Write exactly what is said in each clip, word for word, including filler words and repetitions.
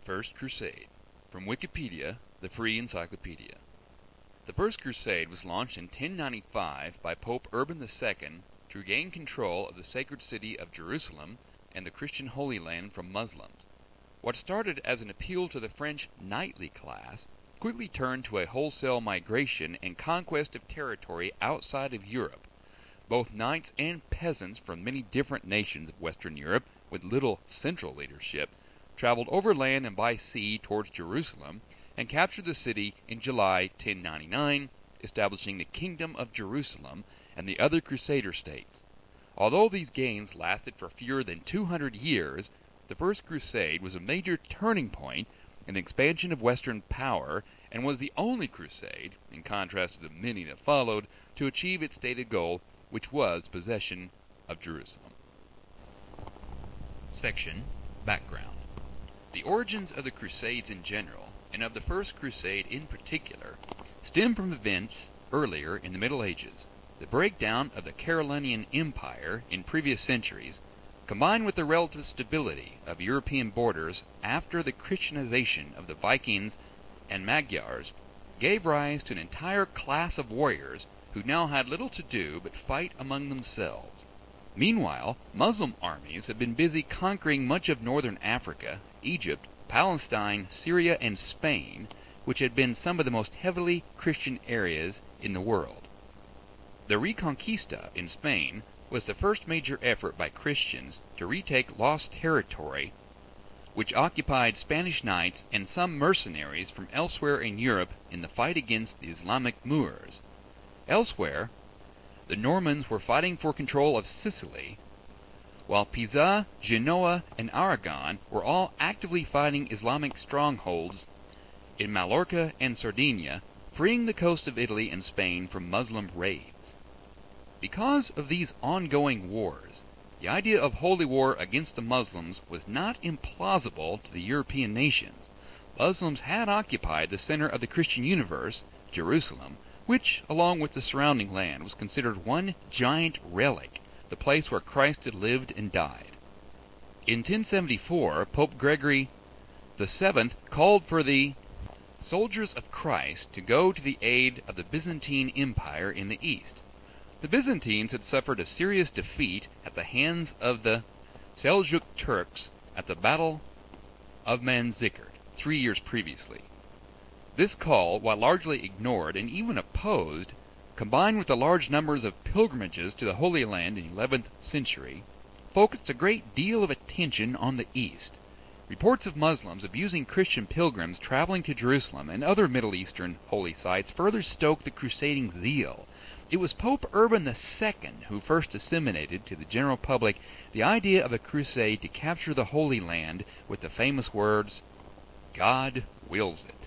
First Crusade. From Wikipedia, the free encyclopedia. The First Crusade was launched in ten ninety-five by Pope Urban the Second to regain control of the sacred city of Jerusalem and the Christian Holy Land from Muslims. What started as an appeal to the French knightly class quickly turned to a wholesale migration and conquest of territory outside of Europe. Both knights and peasants from many different nations of Western Europe, with little central leadership, traveled overland and by sea towards Jerusalem and captured the city in July ten ninety-nine, establishing the Kingdom of Jerusalem and the other Crusader states. Although these gains lasted for fewer than two hundred years, the First Crusade was a major turning point in the expansion of Western power and was the only crusade, in contrast to the many that followed, to achieve its stated goal, which was possession of Jerusalem. Section Background. The origins of the Crusades in general, and of the First Crusade in particular, stem from events earlier in the Middle Ages. The breakdown of the Carolingian Empire in previous centuries, combined with the relative stability of European borders after the Christianization of the Vikings and Magyars, gave rise to an entire class of warriors who now had little to do but fight among themselves. Meanwhile, Muslim armies had been busy conquering much of northern Africa, Egypt, Palestine, Syria, and Spain, which had been some of the most heavily Christian areas in the world. The Reconquista in Spain was the first major effort by Christians to retake lost territory, which occupied Spanish knights and some mercenaries from elsewhere in Europe in the fight against the Islamic Moors. Elsewhere, the Normans were fighting for control of Sicily, while Pisa, Genoa, and Aragon were all actively fighting Islamic strongholds in Majorca and Sardinia, freeing the coast of Italy and Spain from Muslim raids. Because of these ongoing wars, the idea of holy war against the Muslims was not implausible to the European nations. Muslims had occupied the center of the Christian universe, Jerusalem, which, along with the surrounding land, was considered one giant relic, the place where Christ had lived and died. In ten seventy-four, Pope Gregory the Seventh called for the soldiers of Christ to go to the aid of the Byzantine Empire in the east. The Byzantines had suffered a serious defeat at the hands of the Seljuk Turks at the Battle of Manzikert three years previously. This call, while largely ignored and even opposed, combined with the large numbers of pilgrimages to the Holy Land in the eleventh century, focused a great deal of attention on the East. Reports of Muslims abusing Christian pilgrims traveling to Jerusalem and other Middle Eastern holy sites further stoked the crusading zeal. It was Pope Urban the Second who first disseminated to the general public the idea of a crusade to capture the Holy Land with the famous words, "God wills it."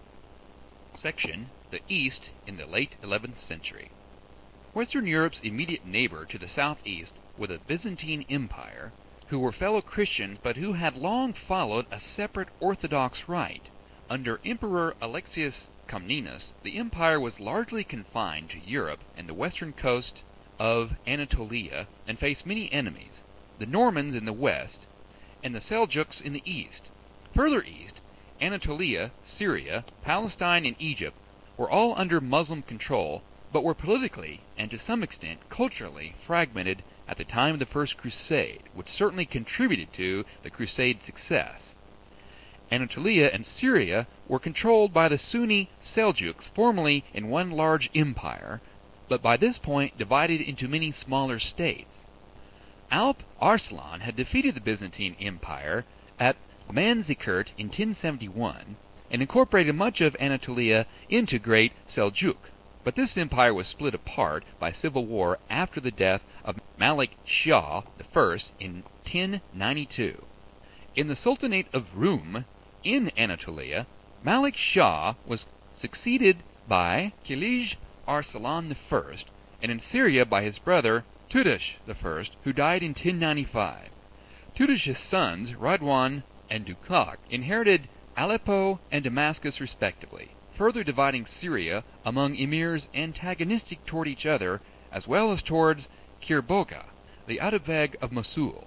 Section The East in the late eleventh century. Western Europe's immediate neighbor to the southeast was the Byzantine Empire, who were fellow Christians but who had long followed a separate Orthodox rite. Under Emperor Alexius Comnenus, the empire was largely confined to Europe and the western coast of Anatolia and faced many enemies, the Normans in the west and the Seljuks in the east. Further east, Anatolia, Syria, Palestine, and Egypt were all under Muslim control, but were politically, and to some extent culturally, fragmented at the time of the First Crusade, which certainly contributed to the Crusade's success. Anatolia and Syria were controlled by the Sunni Seljuks, formerly in one large empire, but by this point divided into many smaller states. Alp Arslan had defeated the Byzantine Empire at Manzikert in ten seventy-one, and incorporated much of Anatolia into Great Seljuk, but this empire was split apart by civil war after the death of Malik Shah the First in ten ninety-two. In the Sultanate of Rum, in Anatolia, Malik Shah was succeeded by Kilij Arslan the First, and in Syria by his brother Tutush the First, who died in ten ninety-five. Tutush's sons, Radwan and Dukak, inherited Aleppo and Damascus respectively, further dividing Syria among emirs antagonistic toward each other, as well as towards Kirboga, the Atabeg of Mosul.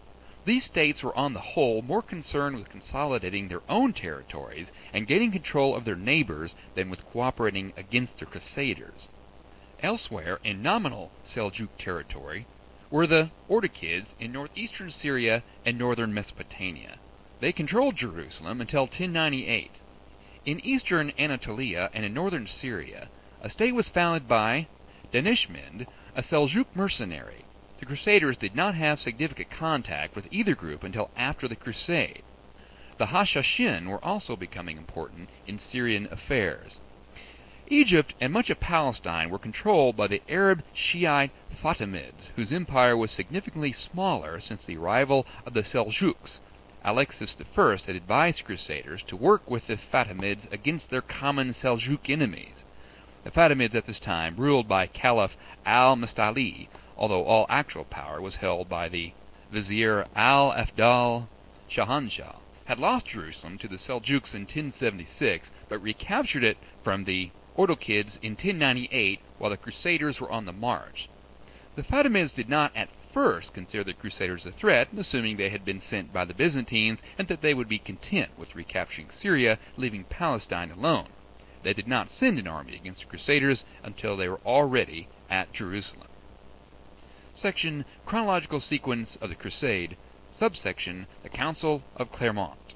these states were on the whole more concerned with consolidating their own territories and gaining control of their neighbors than with cooperating against the Crusaders. Elsewhere, in nominal Seljuk territory, were the Ordokids in northeastern Syria and northern Mesopotamia. They controlled Jerusalem until ten ninety-eight. In eastern Anatolia and in northern Syria, a state was founded by Danishmend, a Seljuk mercenary. The Crusaders did not have significant contact with either group until after the Crusade. The Hashashin were also becoming important in Syrian affairs. Egypt and much of Palestine were controlled by the Arab Shiite Fatimids, whose empire was significantly smaller since the arrival of the Seljuks. Alexis the First had advised Crusaders to work with the Fatimids against their common Seljuk enemies. The Fatimids at this time ruled by Caliph al-Mustali, although all actual power was held by the Vizier al-Afdal Shahanshah, had lost Jerusalem to the Seljuks in ten seventy-six, but recaptured it from the Ordokids in ten ninety-eight while the Crusaders were on the march. The Fatimids did not at first consider the Crusaders a threat, assuming they had been sent by the Byzantines and that they would be content with recapturing Syria, leaving Palestine alone. They did not send an army against the Crusaders until they were already at Jerusalem. Section Chronological Sequence of the Crusade. Subsection The Council of Clermont.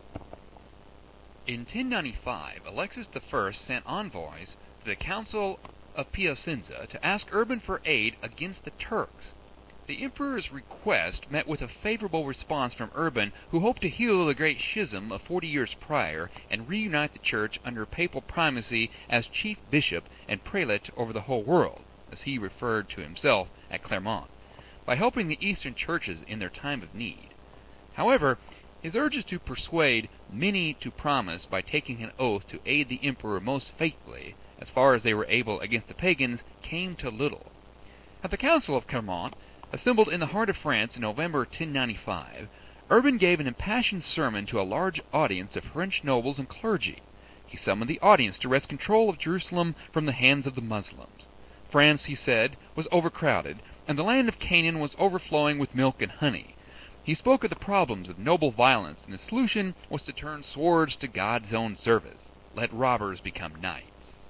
In ten ninety-five, Alexis the First sent envoys to the Council of Piacenza to ask Urban for aid against the Turks. The emperor's request met with a favorable response from Urban, who hoped to heal the great schism of forty years prior and reunite the church under papal primacy as chief bishop and prelate over the whole world, as he referred to himself at Clermont, by helping the Eastern churches in their time of need. However, his urges to persuade many to promise by taking an oath to aid the emperor most faithfully, as far as they were able against the pagans, came to little. At the Council of Clermont, assembled in the heart of France in November ten ninety-five, Urban gave an impassioned sermon to a large audience of French nobles and clergy. He summoned the audience to wrest control of Jerusalem from the hands of the Muslims. France, he said, was overcrowded, and the land of Canaan was overflowing with milk and honey. He spoke of the problems of noble violence, and the solution was to turn swords to God's own service. Let robbers become knights.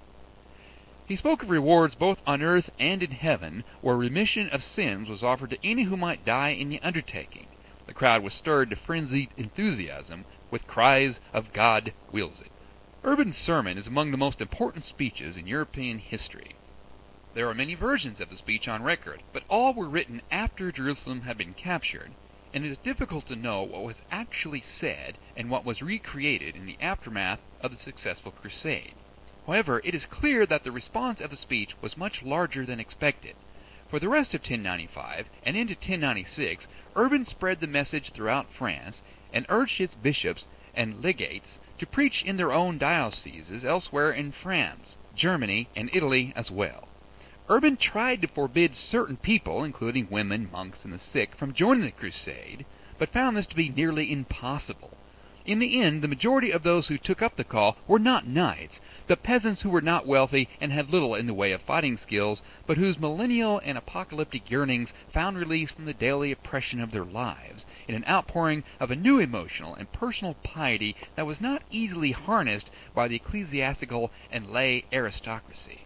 He spoke of rewards both on earth and in heaven, where remission of sins was offered to any who might die in the undertaking. The crowd was stirred to frenzied enthusiasm with cries of God wills it. Urban's sermon is among the most important speeches in European history. There are many versions of the speech on record, but all were written after Jerusalem had been captured, and it is difficult to know what was actually said and what was recreated in the aftermath of the successful crusade. However, it is clear that the response of the speech was much larger than expected. For the rest of ten ninety-five and into ten ninety-six, Urban spread the message throughout France and urged its bishops and legates to preach in their own dioceses elsewhere in France, Germany, and Italy as well. Urban tried to forbid certain people, including women, monks, and the sick, from joining the crusade, but found this to be nearly impossible. In the end, the majority of those who took up the call were not knights, but peasants who were not wealthy and had little in the way of fighting skills, but whose millennial and apocalyptic yearnings found release from the daily oppression of their lives, in an outpouring of a new emotional and personal piety that was not easily harnessed by the ecclesiastical and lay aristocracy.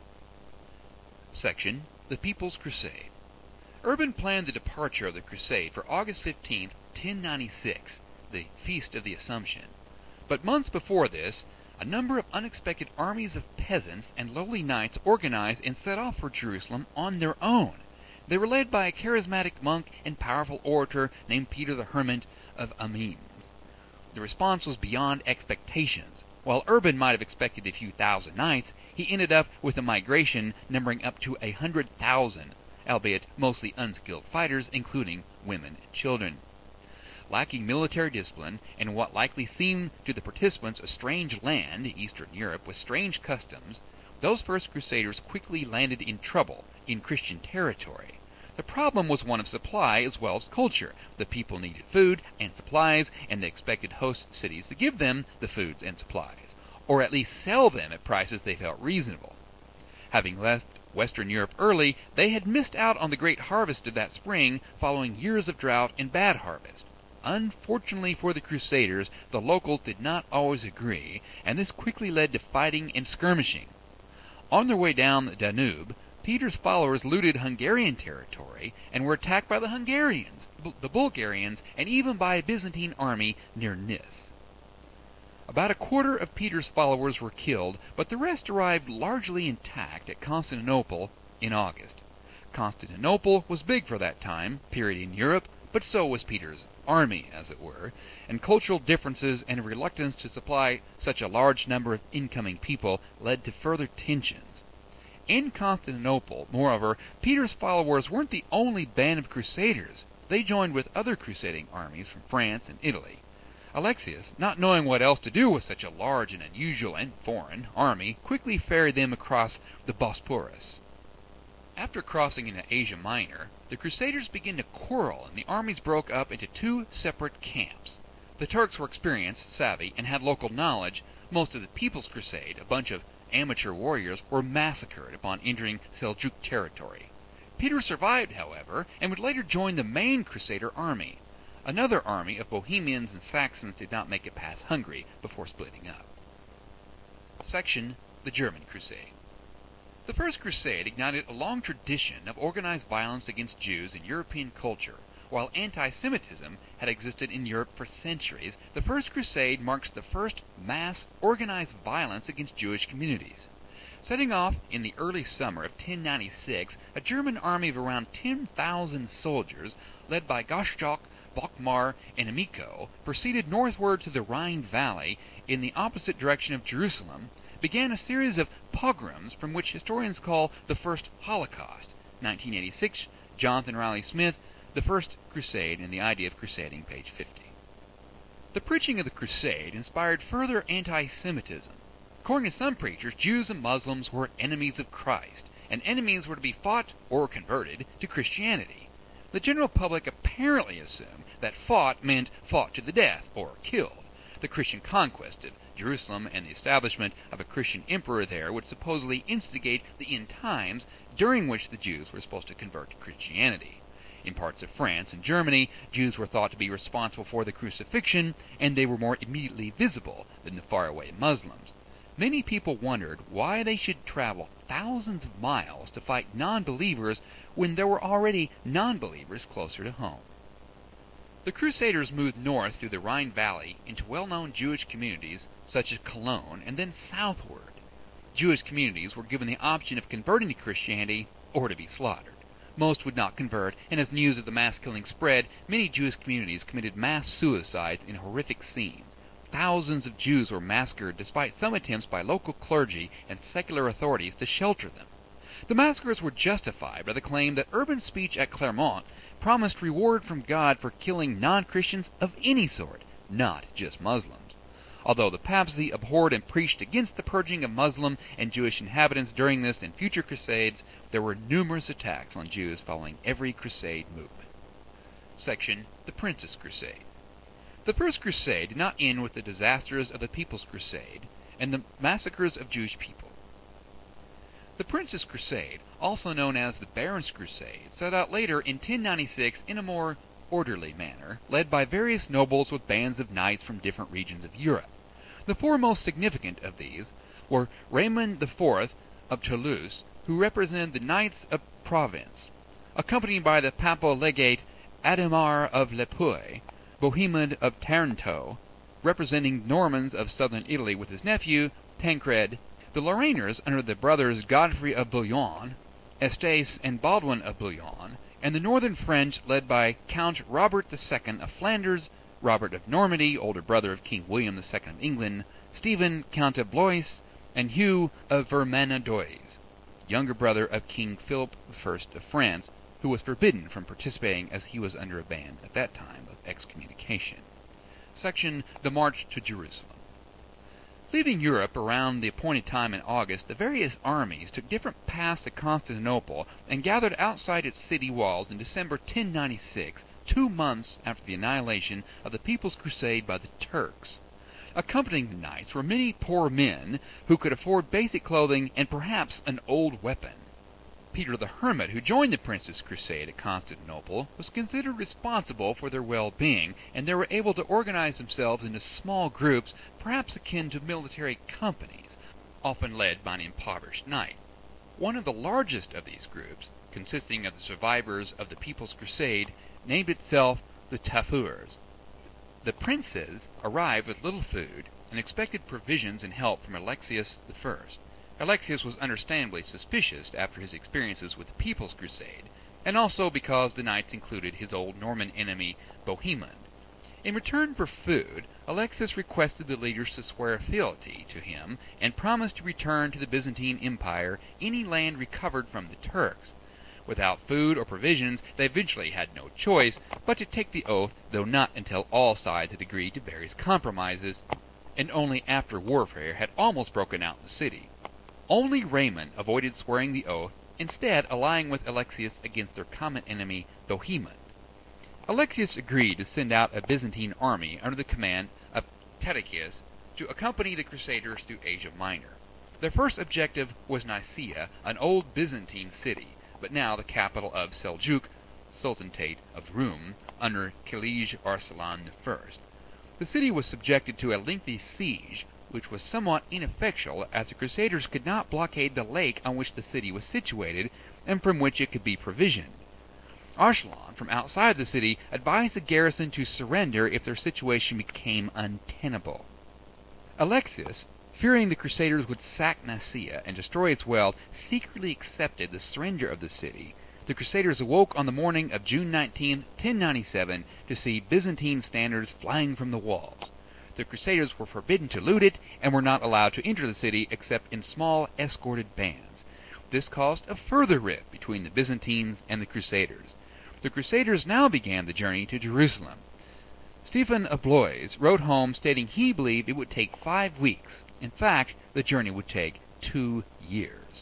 Section The People's Crusade. Urban planned the departure of the crusade for August fifteenth, ten ninety-six, the Feast of the Assumption. But months before this, a number of unexpected armies of peasants and lowly knights organized and set off for Jerusalem on their own. They were led by a charismatic monk and powerful orator named Peter the Hermit of Amiens. The response was beyond expectations. While Urban might have expected a few thousand knights, he ended up with a migration numbering up to a hundred thousand, albeit mostly unskilled fighters, including women and children. Lacking military discipline, and what likely seemed to the participants a strange land, Eastern Europe, with strange customs, those first crusaders quickly landed in trouble in Christian territory. The problem was one of supply as well as culture. The people needed food and supplies, and they expected host cities to give them the foods and supplies, or at least sell them at prices they felt reasonable. Having left Western Europe early, they had missed out on the great harvest of that spring following years of drought and bad harvest. unfortunately for the Crusaders, the locals did not always agree, and this quickly led to fighting and skirmishing. On their way down the Danube, Peter's followers looted Hungarian territory and were attacked by the Hungarians, the Bulgarians, and even by a Byzantine army near Nis. About a quarter of Peter's followers were killed, but the rest arrived largely intact at Constantinople in August. Constantinople was big for that time period in Europe, but so was Peter's army, as it were, and cultural differences and a reluctance to supply such a large number of incoming people led to further tensions. In Constantinople, moreover, Peter's followers weren't the only band of crusaders. They joined with other crusading armies from France and Italy. Alexius, not knowing what else to do with such a large and unusual and foreign army, quickly ferried them across the Bosporus. After crossing into Asia Minor, the Crusaders began to quarrel, and the armies broke up into two separate camps. The Turks were experienced, savvy, and had local knowledge. Most of the People's Crusade, a bunch of amateur warriors, were massacred upon entering Seljuk territory. Peter survived, however, and would later join the main Crusader army. Another army of Bohemians and Saxons did not make it past Hungary before splitting up. Section: The German Crusade. The First Crusade ignited a long tradition of organized violence against Jews in European culture. While anti-Semitism had existed in Europe for centuries, the First Crusade marks the first mass organized violence against Jewish communities. Setting off in the early summer of ten ninety-six, a German army of around ten thousand soldiers, led by Gottschalk, Volkmar, and Amico, proceeded northward to the Rhine Valley in the opposite direction of Jerusalem, began a series of pogroms from which historians call the First Holocaust. nineteen eighty-six, Jonathan Riley Smith, The First Crusade and the Idea of Crusading, page fifty. The preaching of the Crusade inspired further anti-Semitism. According to some preachers, Jews and Muslims were enemies of Christ, and enemies were to be fought or converted to Christianity. The general public apparently assumed that fought meant fought to the death, or killed. The Christian conquest of Jerusalem and the establishment of a Christian emperor there would supposedly instigate the end times, during which the Jews were supposed to convert to Christianity. In parts of France and Germany, Jews were thought to be responsible for the crucifixion, and they were more immediately visible than the faraway Muslims. Many people wondered why they should travel thousands of miles to fight non-believers when there were already non-believers closer to home. The Crusaders moved north through the Rhine Valley into well-known Jewish communities such as Cologne, and then southward. Jewish communities were given the option of converting to Christianity or to be slaughtered. Most would not convert, and as news of the mass killing spread, many Jewish communities committed mass suicides in horrific scenes. Thousands of Jews were massacred despite some attempts by local clergy and secular authorities to shelter them. The massacres were justified by the claim that urban speech at Clermont promised reward from God for killing non-Christians of any sort, not just Muslims. Although the papacy abhorred and preached against the purging of Muslim and Jewish inhabitants during this and future crusades, there were numerous attacks on Jews following every crusade movement. Section: The Prince's Crusade. The First Crusade did not end with the disasters of the People's Crusade and the massacres of Jewish people. The Prince's Crusade, also known as the Barons' Crusade, set out later in ten ninety-six in a more orderly manner, led by various nobles with bands of knights from different regions of Europe. The four most significant of these were Raymond the Fourth of Toulouse, who represented the Knights of Provence, accompanied by the papal legate Adhemar of Le Puy, Bohemond of Taranto, representing Normans of southern Italy with his nephew, Tancred, the Lorrainers under the brothers Godfrey of Bouillon, Estace and Baldwin of Bouillon, and the northern French led by Count Robert the Second of Flanders, Robert of Normandy, older brother of King William the Second of England, Stephen, Count of Blois, and Hugh of Vermandois, younger brother of King Philip the First of France, who was forbidden from participating as he was under a ban at that time of excommunication. Section: The March to Jerusalem. Leaving Europe around the appointed time in August, the various armies took different paths to Constantinople and gathered outside its city walls in December ten ninety-six, two months after the annihilation of the People's Crusade by the Turks. Accompanying the knights were many poor men who could afford basic clothing and perhaps an old weapon. Peter the Hermit, who joined the Prince's crusade at Constantinople, was considered responsible for their well-being, and they were able to organize themselves into small groups, perhaps akin to military companies, often led by an impoverished knight. One of the largest of these groups, consisting of the survivors of the People's Crusade, named itself the Tafurs. The princes arrived with little food and expected provisions and help from Alexius the First. Alexius was understandably suspicious after his experiences with the People's Crusade, and also because the knights included his old Norman enemy Bohemond. In return for food, Alexius requested the leaders to swear fealty to him and promised to return to the Byzantine Empire any land recovered from the Turks. Without food or provisions, they eventually had no choice but to take the oath, though not until all sides had agreed to various compromises, and only after warfare had almost broken out in the city. Only Raymond avoided swearing the oath, instead allying with Alexius against their common enemy Bohemond. Alexius agreed to send out a Byzantine army under the command of Tatichius to accompany the Crusaders through Asia Minor. Their first objective was Nicaea, an old Byzantine city, but now the capital of Seljuk, Sultanate of Rum, under Kilij Arslan the First. The city was subjected to a lengthy siege, which was somewhat ineffectual, as the Crusaders could not blockade the lake on which the city was situated, and from which it could be provisioned. Arslan, from outside the city, advised the garrison to surrender if their situation became untenable. Alexius, fearing the Crusaders would sack Nicaea and destroy its wealth, secretly accepted the surrender of the city. The Crusaders awoke on the morning of June nineteenth, ten ninety-seven, to see Byzantine standards flying from the walls. The Crusaders were forbidden to loot it, and were not allowed to enter the city except in small, escorted bands. This caused a further rift between the Byzantines and the Crusaders. The Crusaders now began the journey to Jerusalem. Stephen of Blois wrote home stating he believed it would take five weeks. In fact, the journey would take two years.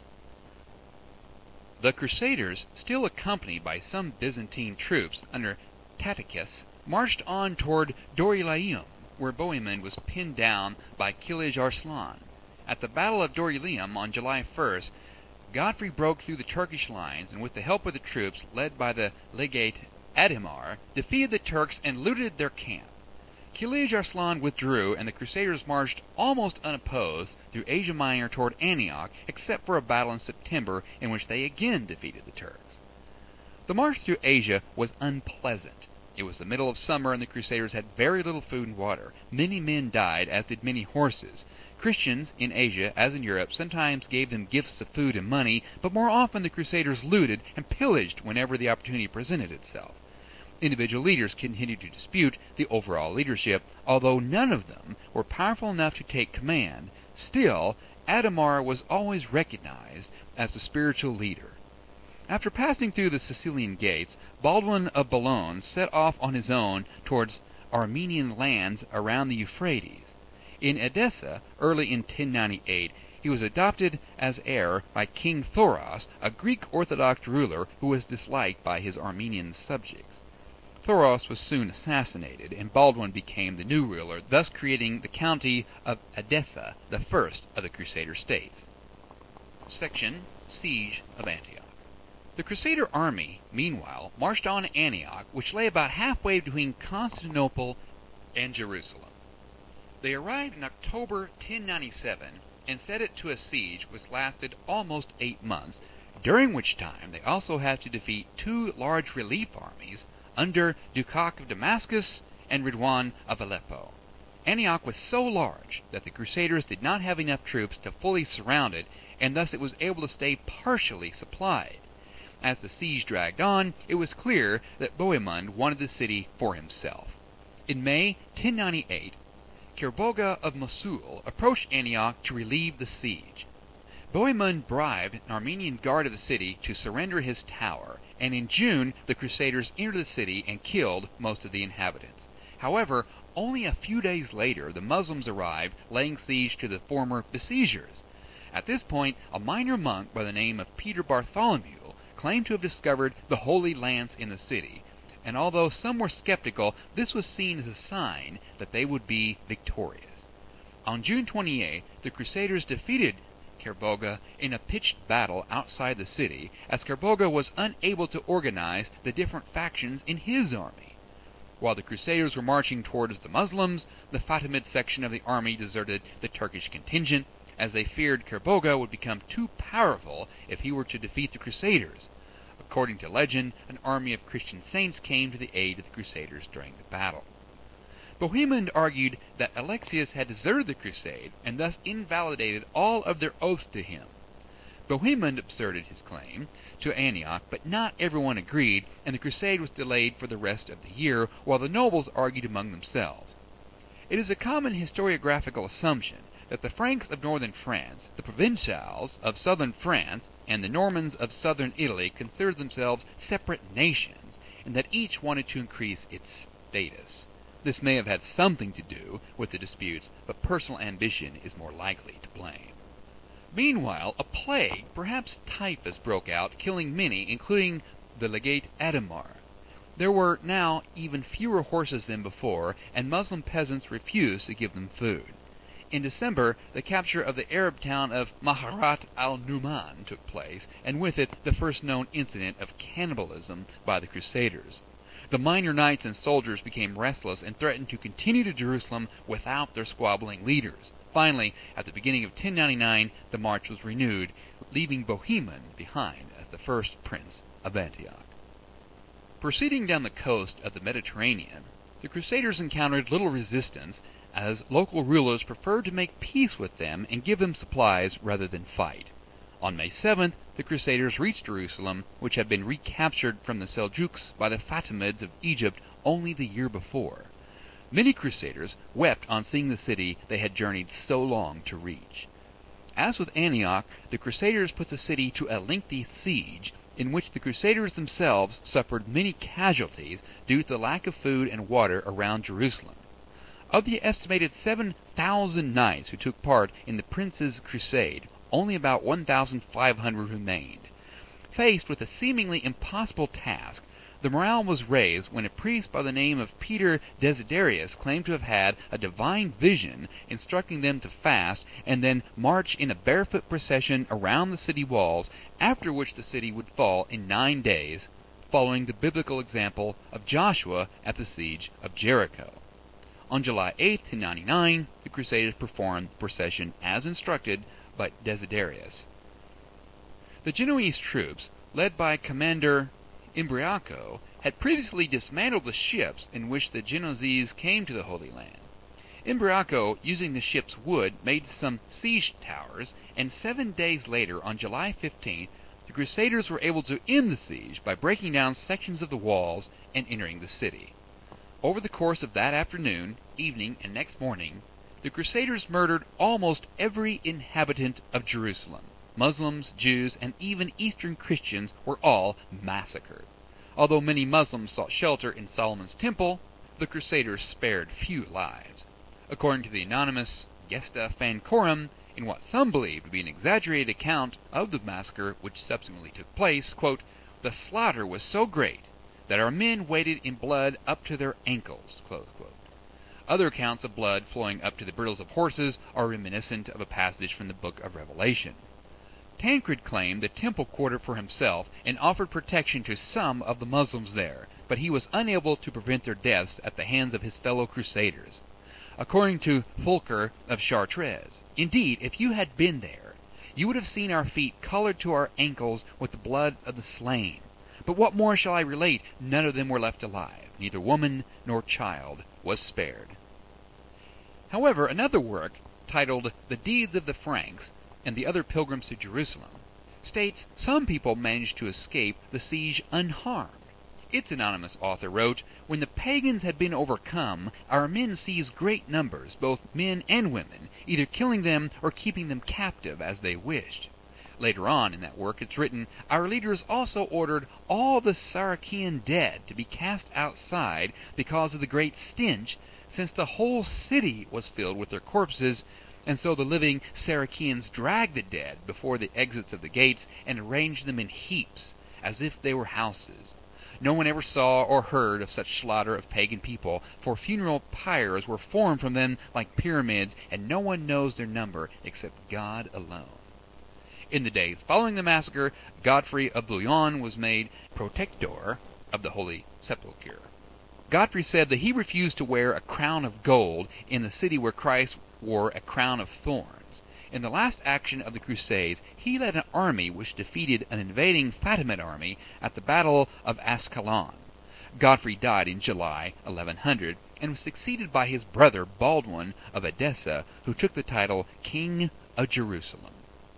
The Crusaders, still accompanied by some Byzantine troops under Tatichius, marched on toward Dorylaeum, where Bohemond was pinned down by Kilij Arslan. At the Battle of Dorylaeum on July first, Godfrey broke through the Turkish lines, and with the help of the troops led by the legate Adhemar, defeated the Turks and looted their camp. Kilij Arslan withdrew, and the Crusaders marched almost unopposed through Asia Minor toward Antioch, except for a battle in September in which they again defeated the Turks. The march through Asia was unpleasant. It was the middle of summer, and the Crusaders had very little food and water. Many men died, as did many horses. Christians in Asia, as in Europe, sometimes gave them gifts of food and money, but more often the Crusaders looted and pillaged whenever the opportunity presented itself. Individual leaders continued to dispute the overall leadership, although none of them were powerful enough to take command. Still, Adhemar was always recognized as the spiritual leader. After passing through the Sicilian gates, Baldwin of Boulogne set off on his own towards Armenian lands around the Euphrates. In Edessa, early in ten ninety-eight, he was adopted as heir by King Thoros, a Greek Orthodox ruler who was disliked by his Armenian subjects. Thoros was soon assassinated, and Baldwin became the new ruler, thus creating the county of Edessa, the first of the Crusader states. Section Siege of Antioch. The Crusader army, meanwhile, marched on Antioch, which lay about halfway between Constantinople and Jerusalem. They arrived in October ten ninety-seven and set it to a siege which lasted almost eight months, during which time they also had to defeat two large relief armies under Dukak of Damascus and Ridwan of Aleppo. Antioch was so large that the Crusaders did not have enough troops to fully surround it, and thus it was able to stay partially supplied. As the siege dragged on, it was clear that Bohemond wanted the city for himself. In May ten ninety-eight, Kerboga of Mosul approached Antioch to relieve the siege. Bohemond bribed an Armenian guard of the city to surrender his tower, and in June the Crusaders entered the city and killed most of the inhabitants. However, only a few days later the Muslims arrived, laying siege to the former besiegers. At this point, a minor monk by the name of Peter Bartholomew claimed to have discovered the Holy Lance in the city, and although some were skeptical, this was seen as a sign that they would be victorious. On June twenty-eighth, the Crusaders defeated Kerbogha in a pitched battle outside the city, as Kerbogha was unable to organize the different factions in his army. While the Crusaders were marching towards the Muslims, the Fatimid section of the army deserted the Turkish contingent, as they feared Kerbogha would become too powerful if he were to defeat the Crusaders. According to legend, an army of Christian saints came to the aid of the Crusaders during the battle. Bohemond argued that Alexius had deserted the crusade, and thus invalidated all of their oaths to him. Bohemond asserted his claim to Antioch, but not everyone agreed, and the crusade was delayed for the rest of the year, while the nobles argued among themselves. It is a common historiographical assumption that the Franks of northern France, the Provençals of southern France, and the Normans of southern Italy considered themselves separate nations, and that each wanted to increase its status. This may have had something to do with the disputes, but personal ambition is more likely to blame. Meanwhile, a plague, perhaps typhus, broke out, killing many, including the legate Adhemar. There were now even fewer horses than before, and Muslim peasants refused to give them food. In December, the capture of the Arab town of Maharat al-Numan took place, and with it the first known incident of cannibalism by the Crusaders. The minor knights and soldiers became restless and threatened to continue to Jerusalem without their squabbling leaders. Finally, at the beginning of ten ninety-nine, the march was renewed, leaving Bohemond behind as the first prince of Antioch. Proceeding down the coast of the Mediterranean, the Crusaders encountered little resistance, as local rulers preferred to make peace with them and give them supplies rather than fight. On May seventh, the Crusaders reached Jerusalem, which had been recaptured from the Seljuks by the Fatimids of Egypt only the year before. Many Crusaders wept on seeing the city they had journeyed so long to reach. As with Antioch, the Crusaders put the city to a lengthy siege, in which the Crusaders themselves suffered many casualties due to the lack of food and water around Jerusalem. Of the estimated seven thousand knights who took part in the Prince's Crusade, only about one thousand five hundred remained. Faced with a seemingly impossible task, the morale was raised when a priest by the name of Peter Desiderius claimed to have had a divine vision instructing them to fast and then march in a barefoot procession around the city walls, after which the city would fall in nine days, following the biblical example of Joshua at the siege of Jericho. On July eighth, ten ninety-nine, the Crusaders performed the procession as instructed by Desiderius. The Genoese troops, led by Commander Imbriaco, had previously dismantled the ships in which the Genoese came to the Holy Land. Imbriaco, using the ship's wood, made some siege towers, and seven days later, on July fifteenth, the Crusaders were able to end the siege by breaking down sections of the walls and entering the city. Over the course of that afternoon, evening, and next morning, the Crusaders murdered almost every inhabitant of Jerusalem. Muslims, Jews, and even Eastern Christians were all massacred. Although many Muslims sought shelter in Solomon's temple, the Crusaders spared few lives. According to the anonymous Gesta Fancorum, in what some believed to be an exaggerated account of the massacre which subsequently took place, quote, "The slaughter was so great that our men waded in blood up to their ankles." Close quote. Other accounts of blood flowing up to the bridles of horses are reminiscent of a passage from the book of Revelation. Tancred claimed the temple quarter for himself and offered protection to some of the Muslims there, but he was unable to prevent their deaths at the hands of his fellow Crusaders. According to Fulcher of Chartres, "Indeed, if you had been there, you would have seen our feet colored to our ankles with the blood of the slain. But what more shall I relate? None of them were left alive. Neither woman nor child was spared." However, another work, titled The Deeds of the Franks and the Other Pilgrims to Jerusalem, states some people managed to escape the siege unharmed. Its anonymous author wrote, "When the pagans had been overcome, our men seized great numbers, both men and women, either killing them or keeping them captive as they wished." Later on in that work it's written, "Our leaders also ordered all the Saracean dead to be cast outside because of the great stench, since the whole city was filled with their corpses, and so the living Saraceans dragged the dead before the exits of the gates and arranged them in heaps, as if they were houses. No one ever saw or heard of such slaughter of pagan people, for funeral pyres were formed from them like pyramids, and no one knows their number except God alone." In the days following the massacre, Godfrey of Bouillon was made protector of the Holy Sepulchre. Godfrey said that he refused to wear a crown of gold in the city where Christ wore a crown of thorns. In the last action of the Crusades, he led an army which defeated an invading Fatimid army at the Battle of Ascalon. Godfrey died in July eleven hundred, and was succeeded by his brother Baldwin of Edessa, who took the title King of Jerusalem.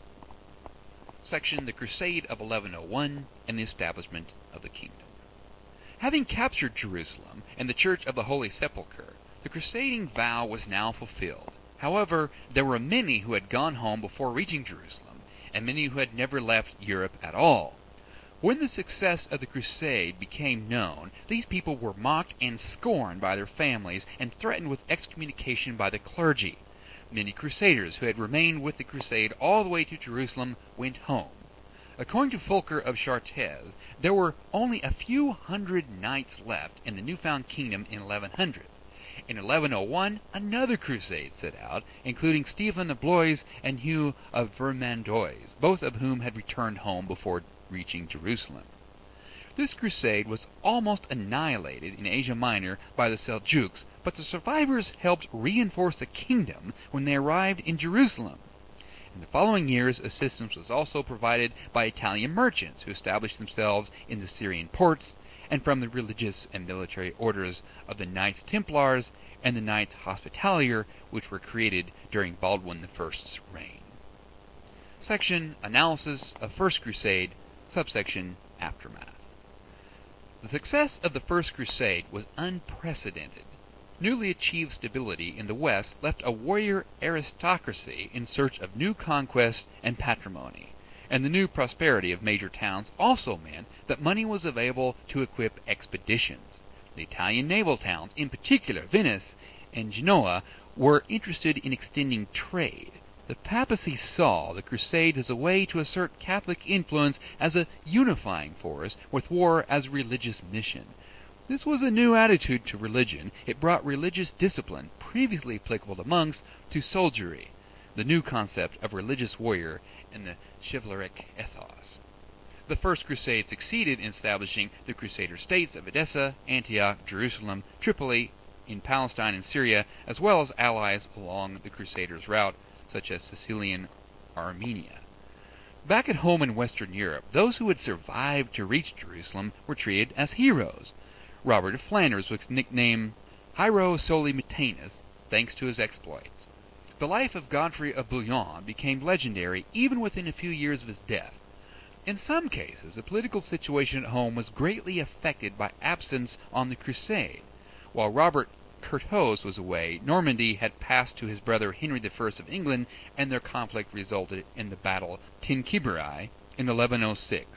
Section: The Crusade of eleven oh one and the Establishment of the Kingdom. Having captured Jerusalem and the Church of the Holy Sepulchre, the crusading vow was now fulfilled. However, there were many who had gone home before reaching Jerusalem, and many who had never left Europe at all. When the success of the crusade became known, these people were mocked and scorned by their families and threatened with excommunication by the clergy. Many crusaders who had remained with the crusade all the way to Jerusalem went home. According to Fulcher of Chartres, there were only a few hundred knights left in the newfound kingdom in eleven hundred. In eleven oh one, another crusade set out, including Stephen of Blois and Hugh of Vermandois, both of whom had returned home before reaching Jerusalem. This crusade was almost annihilated in Asia Minor by the Seljuks, but the survivors helped reinforce the kingdom when they arrived in Jerusalem. In the following years, assistance was also provided by Italian merchants who established themselves in the Syrian ports, and from the religious and military orders of the Knights Templars and the Knights Hospitalier, which were created during Baldwin the First's reign. Section: Analysis of First Crusade, subsection: Aftermath. The success of the First Crusade was unprecedented. Newly achieved stability in the West left a warrior aristocracy in search of new conquest and patrimony, and the new prosperity of major towns also meant that money was available to equip expeditions. The Italian naval towns, in particular Venice and Genoa, were interested in extending trade. The papacy saw the crusade as a way to assert Catholic influence as a unifying force, with war as a religious mission. This was a new attitude to religion. It brought religious discipline, previously applicable to monks, to soldiery, the new concept of religious warrior and the chivalric ethos. The First Crusade succeeded in establishing the Crusader states of Edessa, Antioch, Jerusalem, Tripoli, in Palestine and Syria, as well as allies along the Crusaders' route, such as Sicilian Armenia. Back at home in Western Europe, those who had survived to reach Jerusalem were treated as heroes. Robert of Flanders was nicknamed Hiero Solitanus, thanks to his exploits. The life of Godfrey of Bouillon became legendary even within a few years of his death. In some cases, the political situation at home was greatly affected by absence on the crusade. While Robert Curthose was away, Normandy had passed to his brother Henry the First of England, and their conflict resulted in the Battle of Tinquebrai in eleven oh six.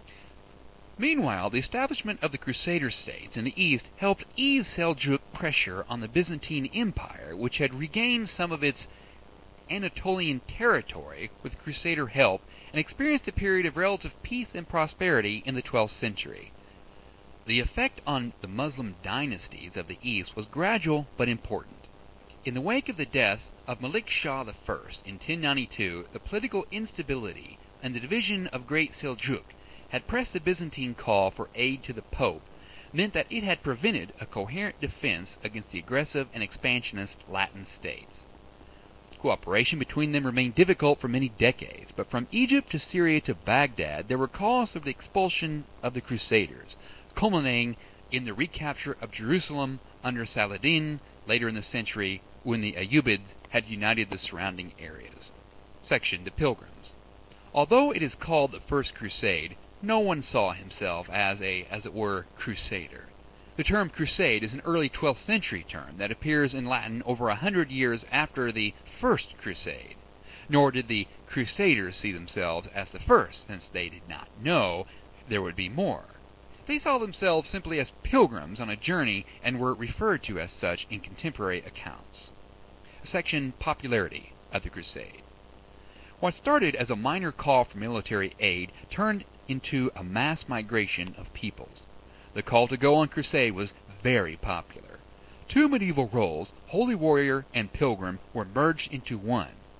Meanwhile, the establishment of the Crusader states in the east helped ease Seljuk pressure on the Byzantine Empire, which had regained some of its Anatolian territory with Crusader help and experienced a period of relative peace and prosperity in the twelfth century. The effect on the Muslim dynasties of the east was gradual but important. In the wake of the death of Malik Shah the First in ten ninety-two, the political instability and the division of Great Seljuk had pressed the Byzantine call for aid to the Pope, meant that it had prevented a coherent defense against the aggressive and expansionist Latin states. Cooperation between them remained difficult for many decades, but from Egypt to Syria to Baghdad there were calls for the expulsion of the Crusaders, culminating in the recapture of Jerusalem under Saladin later in the century, when the Ayyubids had united the surrounding areas. Section: The Pilgrims. Although it is called the First Crusade, no one saw himself as a, as it were, crusader. The term crusade is an early twelfth century term that appears in Latin over a hundred years after the First Crusade. Nor did the Crusaders see themselves as the first, since they did not know there would be more. They saw themselves simply as pilgrims on a journey and were referred to as such in contemporary accounts. Section: Popularity of the Crusade. What started as a minor call for military aid turned into a mass migration of peoples. The call to go on crusade was very popular. Two medieval roles, holy warrior and pilgrim, were merged into one.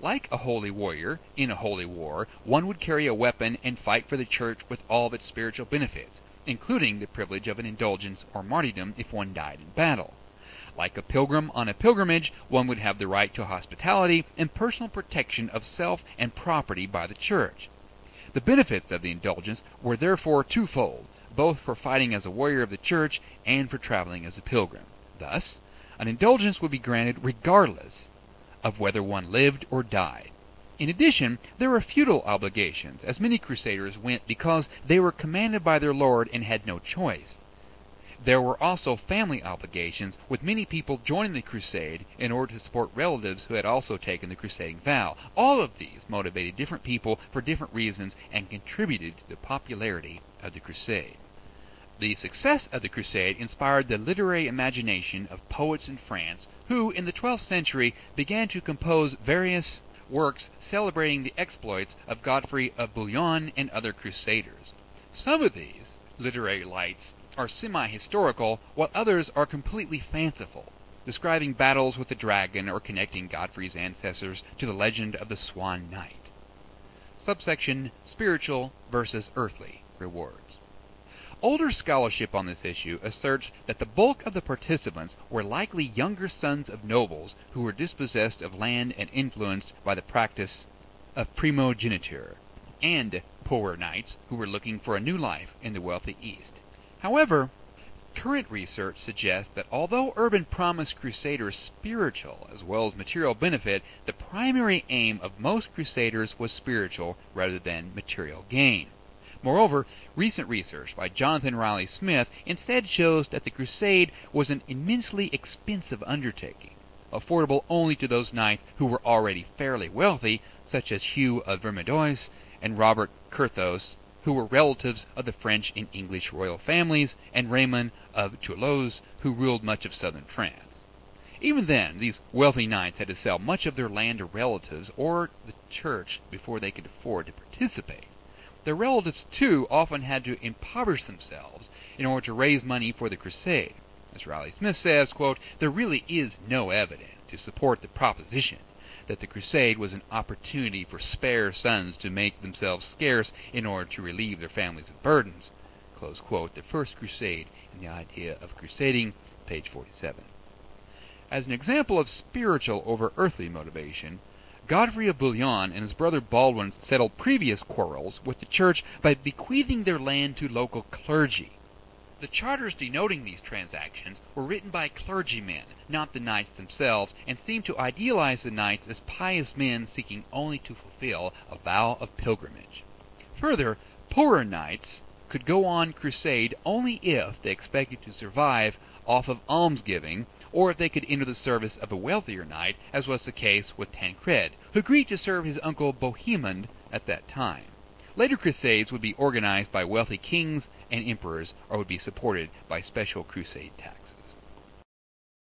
Like a holy warrior in a holy war, one would carry a weapon and fight for the church with all of its spiritual benefits, including the privilege of an indulgence or martyrdom if one died in battle. Like a pilgrim on a pilgrimage, one would have the right to hospitality and personal protection of self and property by the church. The benefits of the indulgence were therefore twofold, both for fighting as a warrior of the church and for traveling as a pilgrim. Thus, an indulgence would be granted regardless of whether one lived or died. In addition, there were feudal obligations, as many crusaders went because they were commanded by their lord and had no choice. There were also family obligations, with many people joining the crusade in order to support relatives who had also taken the crusading vow. All of these motivated different people for different reasons and contributed to the popularity of the crusade. The success of the crusade inspired the literary imagination of poets in France, who in the twelfth century began to compose various works celebrating the exploits of Godfrey of Bouillon and other crusaders. Some of these literary lights are semi-historical, while others are completely fanciful, describing battles with the dragon or connecting Godfrey's ancestors to the legend of the Swan Knight. Subsection Spiritual versus Earthly Rewards. Older scholarship on this issue asserts that the bulk of the participants were likely younger sons of nobles who were dispossessed of land and influenced by the practice of primogeniture, and poorer knights who were looking for a new life in the wealthy East. However, current research suggests that although Urban promised crusaders spiritual as well as material benefit, the primary aim of most crusaders was spiritual rather than material gain. Moreover, recent research by Jonathan Riley Smith instead shows that the crusade was an immensely expensive undertaking, affordable only to those knights who were already fairly wealthy, such as Hugh of Vermandois and Robert Curthose, who were relatives of the French and English royal families, and Raymond of Toulouse, who ruled much of southern France. Even then, these wealthy knights had to sell much of their land to relatives or the church before they could afford to participate. Their relatives, too, often had to impoverish themselves in order to raise money for the crusade. As Riley Smith says, quote, "There really is no evidence to support the proposition that the crusade was an opportunity for spare sons to make themselves scarce in order to relieve their families of burdens." Close quote. The First Crusade and the Idea of Crusading, page forty-seven. As an example of spiritual over earthly motivation, Godfrey of Bouillon and his brother Baldwin settled previous quarrels with the church by bequeathing their land to local clergy. The charters denoting these transactions were written by clergymen, not the knights themselves, and seemed to idealize the knights as pious men seeking only to fulfill a vow of pilgrimage. Further, poorer knights could go on crusade only if they expected to survive off of almsgiving, or if they could enter the service of a wealthier knight, as was the case with Tancred, who agreed to serve his uncle Bohemond at that time. Later crusades would be organized by wealthy kings and emperors, or would be supported by special crusade taxes.